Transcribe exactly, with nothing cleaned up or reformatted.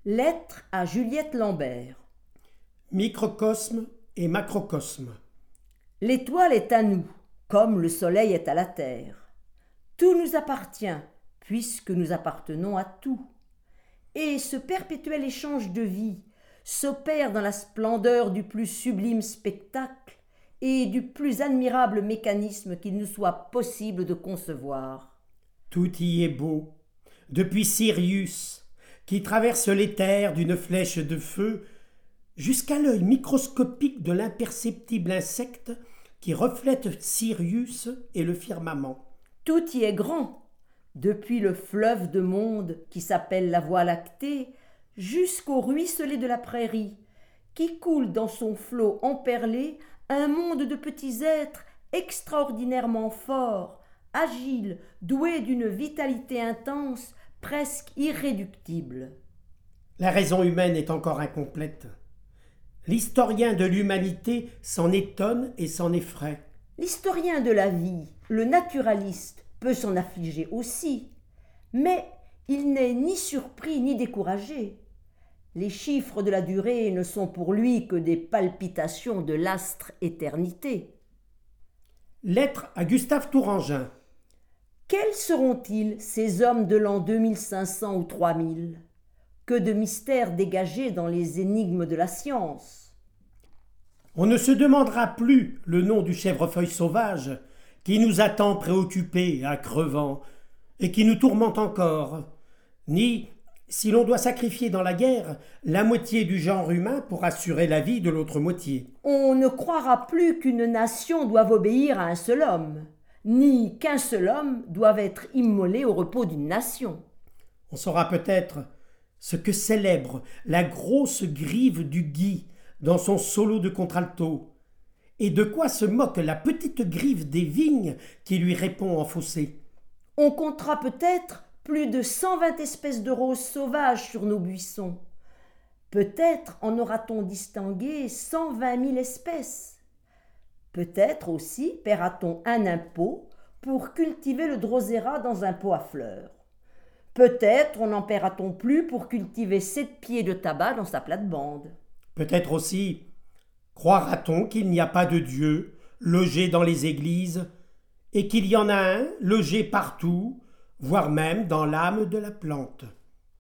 Lettre à Juliette Lambert. Microcosme et macrocosme. L'étoile est à nous, comme le soleil est à la terre. Tout nous appartient, puisque nous appartenons à tout. Et ce perpétuel échange de vie s'opère dans la splendeur du plus sublime spectacle et du plus admirable mécanisme qu'il nous soit possible de concevoir. Tout y est beau, depuis Sirius, qui traverse l'éther d'une flèche de feu, jusqu'à l'œil microscopique de l'imperceptible insecte qui reflète Sirius et le firmament. Tout y est grand, depuis le fleuve de monde qui s'appelle la Voie lactée, jusqu'au ruisselet de la prairie, qui coule dans son flot emperlé un monde de petits êtres extraordinairement forts, agiles, doués d'une vitalité intense, presque irréductible. La raison humaine est encore incomplète. L'historien de l'humanité s'en étonne et s'en effraie. L'historien de la vie, le naturaliste, peut s'en affliger aussi, mais il n'est ni surpris ni découragé. Les chiffres de la durée ne sont pour lui que des palpitations de l'astre éternité. Lettre à Gustave Tourangin. Quels seront-ils, ces hommes de l'an deux mille cinq cents ou trois mille? Que de mystères dégagés dans les énigmes de la science. On ne se demandera plus le nom du chèvrefeuille sauvage qui nous attend préoccupés à crevant et qui nous tourmente encore, ni si l'on doit sacrifier dans la guerre la moitié du genre humain pour assurer la vie de l'autre moitié. On ne croira plus qu'une nation doive obéir à un seul homme, ni qu'un seul homme doive être immolé au repos d'une nation. On saura peut-être ce que célèbre la grosse grive du gui dans son solo de contralto, et de quoi se moque la petite grive des vignes qui lui répond en fossé. On comptera peut-être plus de cent vingt espèces de roses sauvages sur nos buissons. Peut-être en aura-t-on distingué cent vingt mille espèces. Peut-être aussi paiera-t-on un impôt pour cultiver le drosera dans un pot à fleurs. Peut-être n'en paiera-t-on plus pour cultiver sept pieds de tabac dans sa plate-bande. Peut-être aussi croira-t-on qu'il n'y a pas de Dieu logé dans les églises et qu'il y en a un logé partout, voire même dans l'âme de la plante.